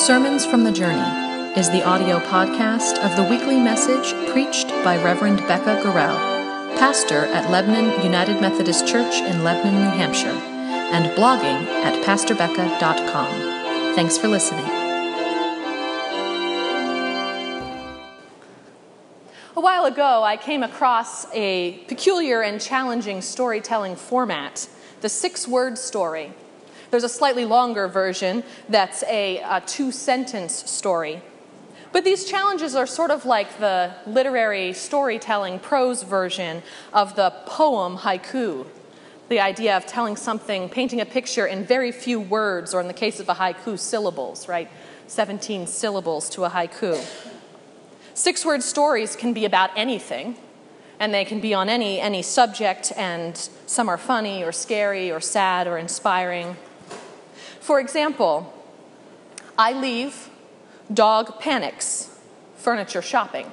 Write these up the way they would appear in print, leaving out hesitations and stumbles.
Sermons from the Journey is the audio podcast of the weekly message preached by Reverend Becca Gorell, pastor at Lebanon United Methodist Church in Lebanon, New Hampshire, and blogging at pastorbecca.com. Thanks for listening. A while ago, I came across a peculiar and challenging storytelling format, the 6-word story. There's a slightly longer version that's a 2-sentence story. But these challenges are sort of like the literary storytelling prose version of the poem haiku. The idea of telling something, painting a picture in very few words, or in the case of a haiku, syllables, right? 17 syllables to a haiku. 6-word stories can be about anything, and they can be on any subject, and some are funny or scary or sad or inspiring. For example, I leave, dog panics, furniture shopping.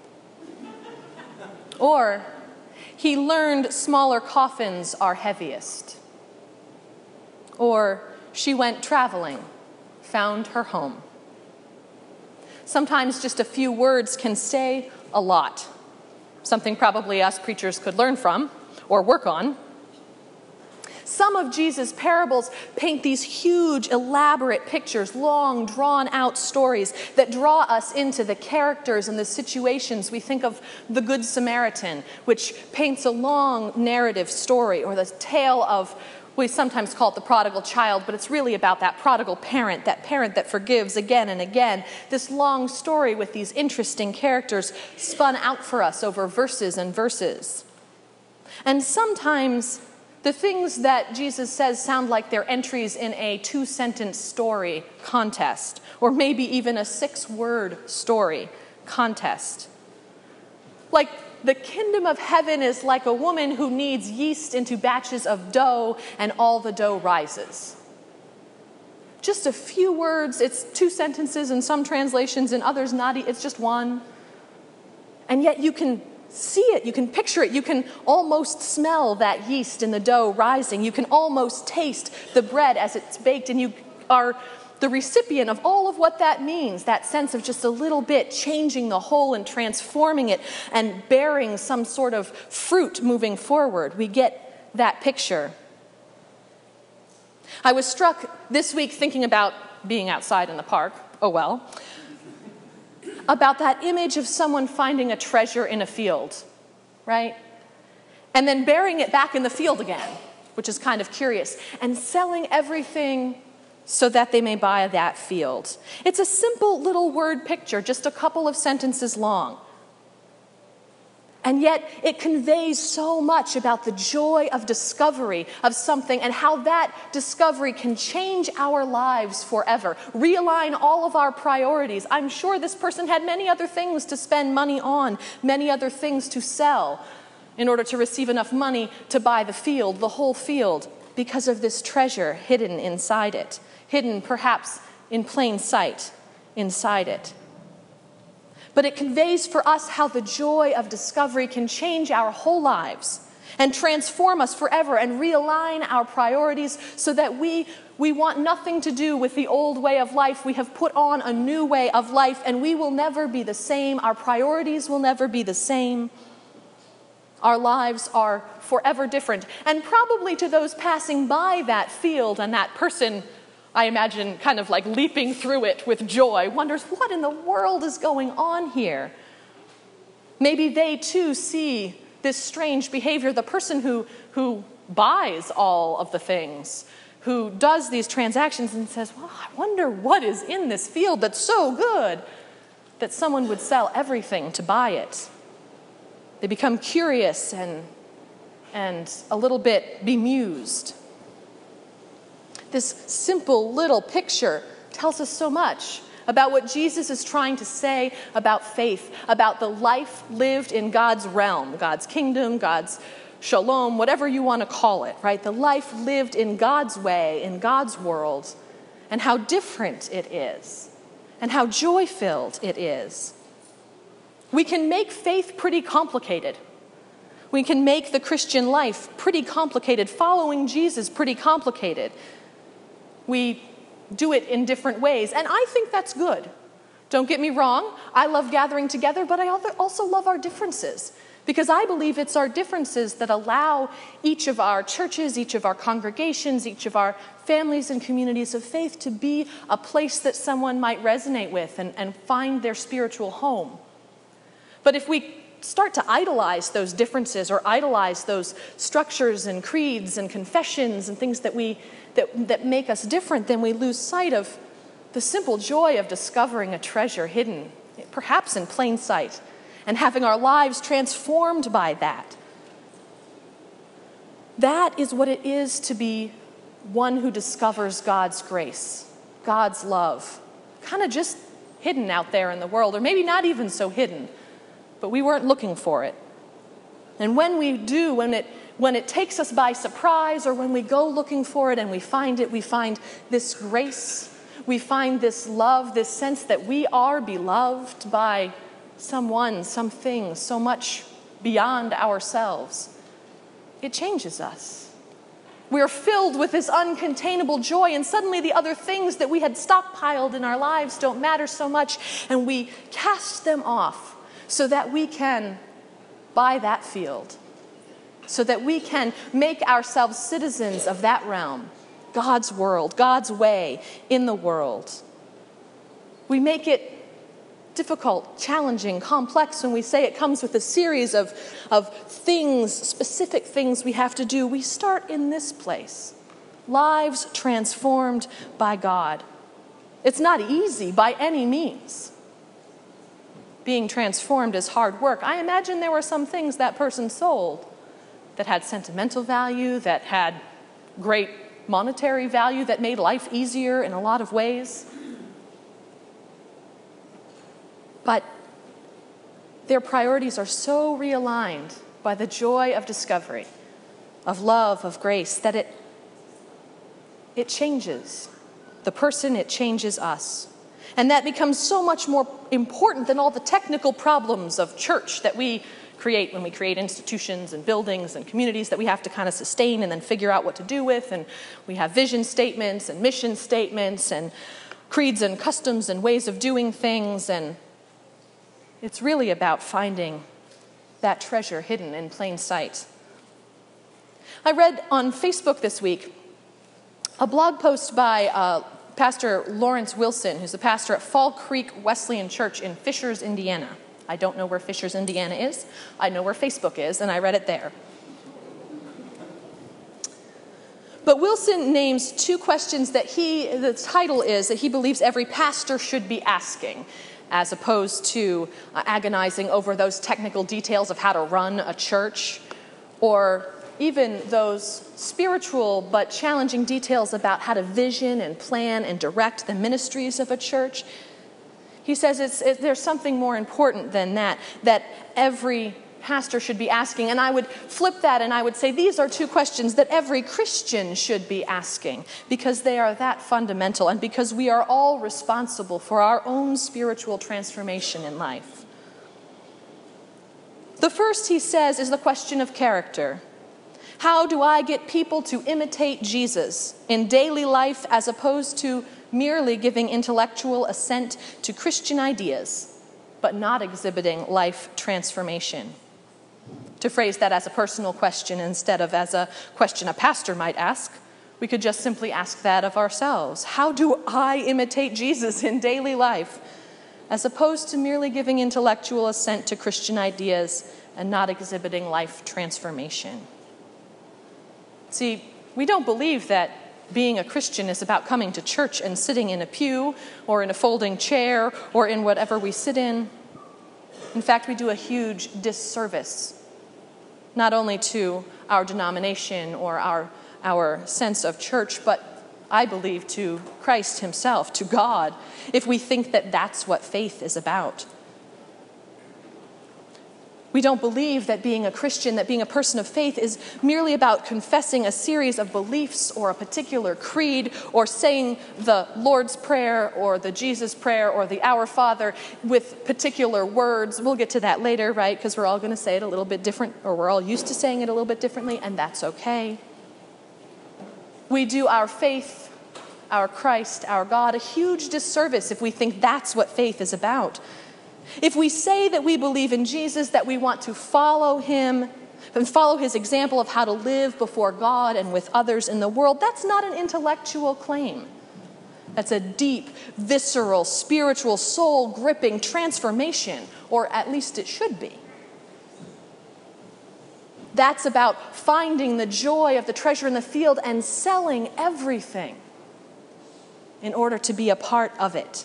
Or, he learned smaller coffins are heaviest. Or, she went traveling, found her home. Sometimes just a few words can say a lot. Something probably us preachers could learn from or work on. Some of Jesus' parables paint these huge, elaborate pictures, long, drawn-out stories that draw us into the characters and the situations. We think of the Good Samaritan, which paints a long narrative story, or the tale of, we sometimes call it the prodigal child, but it's really about that prodigal parent that forgives again and again. This long story with these interesting characters spun out for us over verses and verses. And sometimes the things that Jesus says sound like they're entries in a 2-sentence story contest, or maybe even a 6-word story contest. Like, the kingdom of heaven is like a woman who kneads yeast into batches of dough, and all the dough rises. Just a few words, it's 2 sentences in some translations, in others not, it's just one. And yet you can see it, you can picture it, you can almost smell that yeast in the dough rising, you can almost taste the bread as it's baked, and you are the recipient of all of what that means, that sense of just a little bit changing the whole and transforming it and bearing some sort of fruit moving forward. We get that picture. I was struck this week thinking about being outside in the park, about that image of someone finding a treasure in a field, right? And then burying it back in the field again, which is kind of curious, and selling everything so that they may buy that field. It's a simple little word picture, just a couple of sentences long. And yet it conveys so much about the joy of discovery of something and how that discovery can change our lives forever, realign all of our priorities. I'm sure this person had many other things to spend money on, many other things to sell in order to receive enough money to buy the field, the whole field, because of this treasure hidden inside it, hidden perhaps in plain sight inside it. But it conveys for us how the joy of discovery can change our whole lives and transform us forever and realign our priorities so that we want nothing to do with the old way of life. We have put on a new way of life, and we will never be the same. Our priorities will never be the same. Our lives are forever different. And probably to those passing by that field and that person, I imagine, kind of like leaping through it with joy, wonders what in the world is going on here. Maybe they too see this strange behavior. The person who buys all of the things, who does these transactions and says, well, I wonder what is in this field that's so good that someone would sell everything to buy it. They become curious and a little bit bemused. This simple little picture tells us so much about what Jesus is trying to say about faith, about the life lived in God's realm, God's kingdom, God's shalom, whatever you want to call it, right? The life lived in God's way, in God's world, and how different it is, and how joy-filled it is. We can make faith pretty complicated. We can make the Christian life pretty complicated, following Jesus pretty complicated. We do it in different ways. And I think that's good. Don't get me wrong, I love gathering together, but I also love our differences. Because I believe it's our differences that allow each of our churches, each of our congregations, each of our families and communities of faith to be a place that someone might resonate with and find their spiritual home. But if we start to idolize those differences or idolize those structures and creeds and confessions and things that make us different, then we lose sight of the simple joy of discovering a treasure hidden, perhaps in plain sight, and having our lives transformed by that. That is what it is to be one who discovers God's grace, God's love, kind of just hidden out there in the world, or maybe not even so hidden, but we weren't looking for it. And when we do, when it takes us by surprise, or when we go looking for it and we find it, we find this grace, we find this love, this sense that we are beloved by someone, something, so much beyond ourselves. It changes us. We're filled with this uncontainable joy, and suddenly the other things that we had stockpiled in our lives don't matter so much, and we cast them off so that we can buy that field, so that we can make ourselves citizens of that realm, God's world, God's way in the world. We make it difficult, challenging, complex when we say it comes with a series of things, specific things we have to do. We start in this place. Lives transformed by God. It's not easy by any means. Being transformed is hard work. I imagine there were some things that person sold that had sentimental value, that had great monetary value, that made life easier in a lot of ways. But their priorities are so realigned by the joy of discovery, of love, of grace, that it changes the person, it changes us. And that becomes so much more important than all the technical problems of church that we create when we create institutions and buildings and communities that we have to kind of sustain and then figure out what to do with. And we have vision statements and mission statements and creeds and customs and ways of doing things, and it's really about finding that treasure hidden in plain sight. I read on Facebook this week a blog post by Pastor Lawrence Wilson, who's the pastor at Fall Creek Wesleyan Church in Fishers, Indiana. I don't know where Fishers, Indiana is. I know where Facebook is, and I read it there. But Wilson names two questions that the title is that he believes every pastor should be asking, as opposed to agonizing over those technical details of how to run a church, or even those spiritual but challenging details about how to vision and plan and direct the ministries of a church. He says there's something more important than that every pastor should be asking. And I would flip that and I would say these are two questions that every Christian should be asking, because they are that fundamental and because we are all responsible for our own spiritual transformation in life. The first, he says, is the question of character. How do I get people to imitate Jesus in daily life as opposed to merely giving intellectual assent to Christian ideas, but not exhibiting life transformation? To phrase that as a personal question instead of as a question a pastor might ask, we could just simply ask that of ourselves. How do I imitate Jesus in daily life, as opposed to merely giving intellectual assent to Christian ideas and not exhibiting life transformation? See, we don't believe that being a Christian is about coming to church and sitting in a pew or in a folding chair or in whatever we sit in. In fact, we do a huge disservice, not only to our denomination or our sense of church, but I believe to Christ himself, to God, if we think that that's what faith is about. We don't believe that being a Christian, that being a person of faith is merely about confessing a series of beliefs or a particular creed or saying the Lord's Prayer or the Jesus Prayer or the Our Father with particular words. We'll get to that later, right? Because we're all going to say it a little bit different, or we're all used to saying it a little bit differently, and that's okay. We do our faith our Christ, our God, a huge disservice if we think that's what faith is about. If we say that we believe in Jesus, that we want to follow him and follow his example of how to live before God and with others in the world, that's not an intellectual claim. That's a deep, visceral, spiritual, soul-gripping transformation, or at least it should be. That's about finding the joy of the treasure in the field and selling everything in order to be a part of it.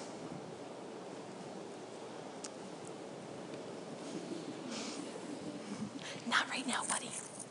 Not right now, buddy.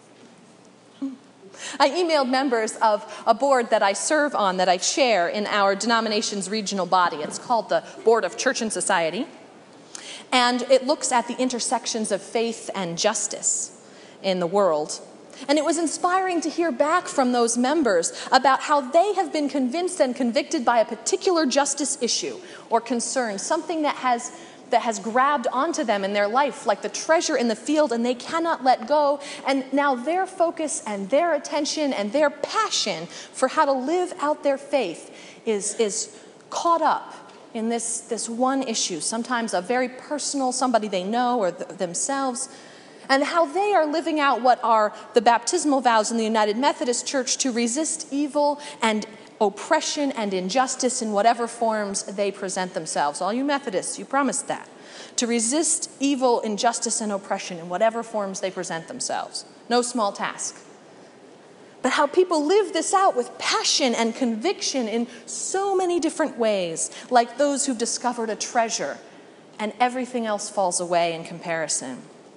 I emailed members of a board that I serve on, that I chair in our denomination's regional body. It's called the Board of Church and Society. And it looks at the intersections of faith and justice in the world. And it was inspiring to hear back from those members about how they have been convinced and convicted by a particular justice issue or concern, something that has grabbed onto them in their life like the treasure in the field, and they cannot let go. And now their focus and their attention and their passion for how to live out their faith is caught up in this one issue, sometimes a very personal, somebody they know or themselves, and how they are living out what are the baptismal vows in the United Methodist Church to resist evil and oppression and injustice in whatever forms they present themselves. All you Methodists, you promised that. To resist evil, injustice, and oppression in whatever forms they present themselves. No small task. But how people live this out with passion and conviction in so many different ways, like those who've discovered a treasure and everything else falls away in comparison.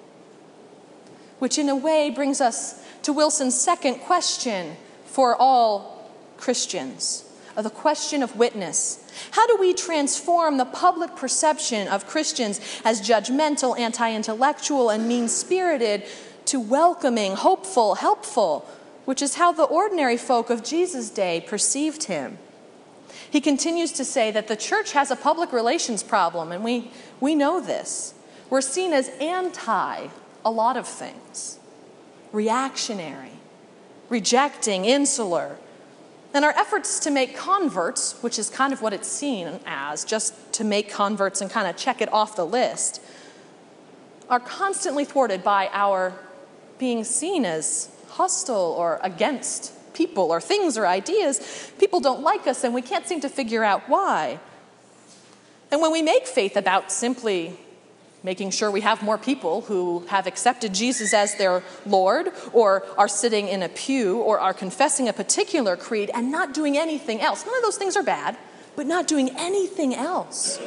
Which in a way brings us to Wilson's second question for all Christians, the question of witness. How do we transform the public perception of Christians as judgmental, anti-intellectual, and mean-spirited to welcoming, hopeful, helpful, which is how the ordinary folk of Jesus' day perceived him? He continues to say that the church has a public relations problem, and we know this. We're seen as anti a lot of things, reactionary, rejecting, insular. And our efforts to make converts, which is kind of what it's seen as, just to make converts and kind of check it off the list, are constantly thwarted by our being seen as hostile or against people or things or ideas. People don't like us and we can't seem to figure out why. And when we make faith about simply making sure we have more people who have accepted Jesus as their Lord, or are sitting in a pew, or are confessing a particular creed and not doing anything else. None of those things are bad, but not doing anything else.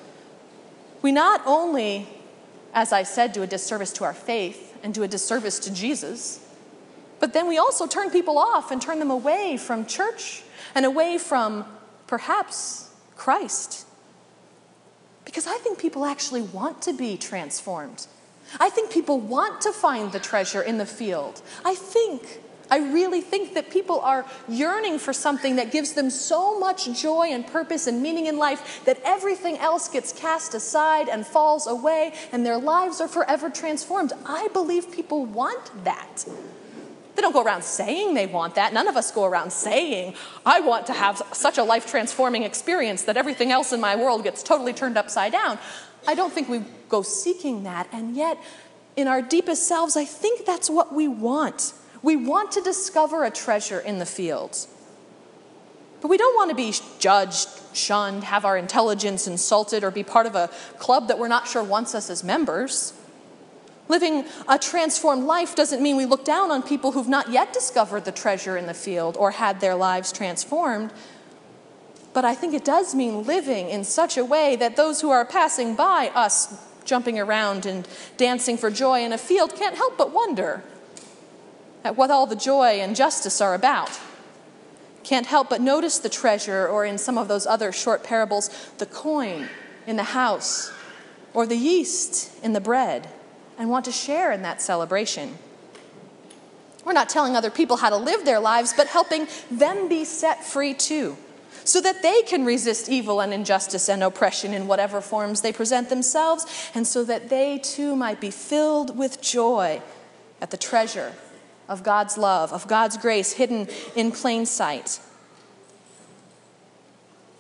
We not only, as I said, do a disservice to our faith and do a disservice to Jesus, but then we also turn people off and turn them away from church and away from, perhaps, Christ. Because I think people actually want to be transformed. I think people want to find the treasure in the field. I really think that people are yearning for something that gives them so much joy and purpose and meaning in life that everything else gets cast aside and falls away and their lives are forever transformed. I believe people want that. They don't go around saying they want that. None of us go around saying, I want to have such a life-transforming experience that everything else in my world gets totally turned upside down. I don't think we go seeking that. And yet, in our deepest selves, I think that's what we want. We want to discover a treasure in the fields. But we don't want to be judged, shunned, have our intelligence insulted, or be part of a club that we're not sure wants us as members. Living a transformed life doesn't mean we look down on people who've not yet discovered the treasure in the field or had their lives transformed. But I think it does mean living in such a way that those who are passing by us, jumping around and dancing for joy in a field, can't help but wonder at what all the joy and justice are about. Can't help but notice the treasure, or in some of those other short parables, the coin in the house or the yeast in the bread, and want to share in that celebration. We're not telling other people how to live their lives, but helping them be set free too, so that they can resist evil and injustice and oppression in whatever forms they present themselves, and so that they too might be filled with joy at the treasure of God's love, of God's grace hidden in plain sight.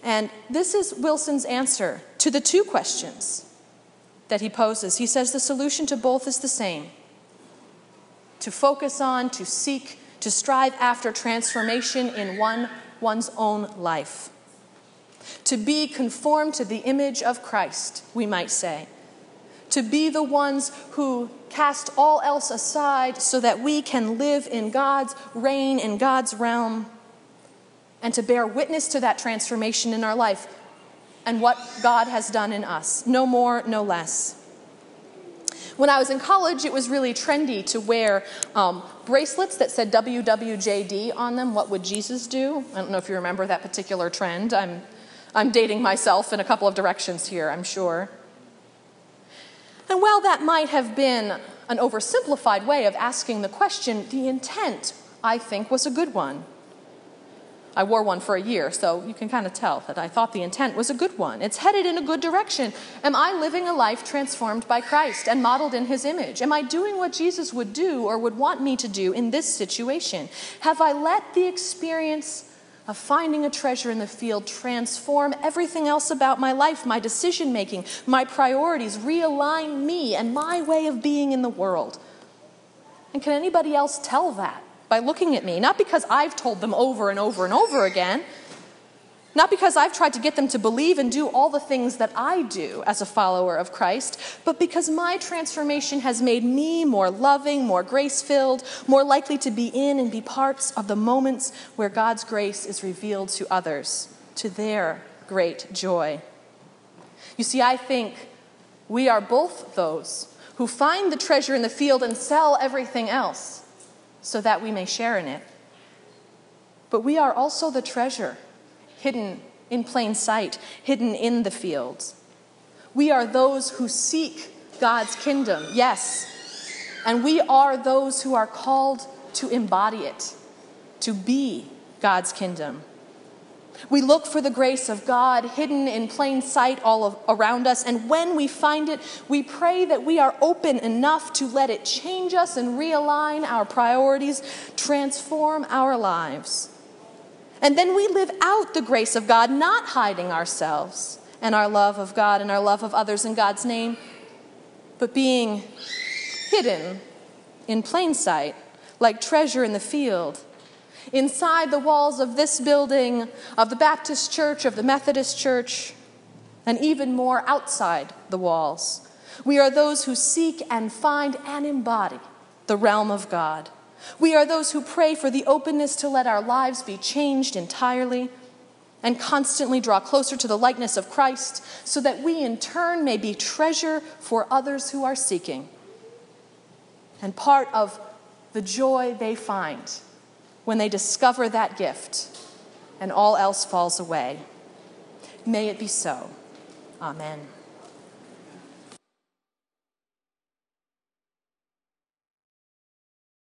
And this is Wilson's answer to the two questions that he poses. He says the solution to both is the same: to focus on, to seek, to strive after transformation in one's own life. To be conformed to the image of Christ, we might say. To be the ones who cast all else aside so that we can live in God's reign, in God's realm, and to bear witness to that transformation in our life and what God has done in us. No more, no less. When I was in college, it was really trendy to wear bracelets that said WWJD on them. What would Jesus do? I don't know if you remember that particular trend. I'm dating myself in a couple of directions here, I'm sure. And while that might have been an oversimplified way of asking the question, the intent, I think, was a good one. I wore one for a year, so you can kind of tell that I thought the intent was a good one. It's headed in a good direction. Am I living a life transformed by Christ and modeled in his image? Am I doing what Jesus would do or would want me to do in this situation? Have I let the experience of finding a treasure in the field transform everything else about my life, my decision-making, my priorities, realign me and my way of being in the world? And can anybody else tell that by looking at me? Not because I've told them over and over and over again, not because I've tried to get them to believe and do all the things that I do as a follower of Christ, but because my transformation has made me more loving, more grace-filled, more likely to be in and be parts of the moments where God's grace is revealed to others, to their great joy. You see, I think we are both those who find the treasure in the field and sell everything else so that we may share in it. But we are also the treasure, hidden in plain sight, hidden in the fields. We are those who seek God's kingdom, yes, and we are those who are called to embody it, to be God's kingdom. We look for the grace of God hidden in plain sight all around us, and when we find it, we pray that we are open enough to let it change us and realign our priorities, transform our lives. And then we live out the grace of God, not hiding ourselves and our love of God and our love of others in God's name, but being hidden in plain sight, like treasure in the field, inside the walls of this building, of the Baptist church, of the Methodist church, and even more outside the walls. We are those who seek and find and embody the realm of God. We are those who pray for the openness to let our lives be changed entirely and constantly draw closer to the likeness of Christ so that we in turn may be treasure for others who are seeking and part of the joy they find when they discover that gift and all else falls away. May it be so. Amen.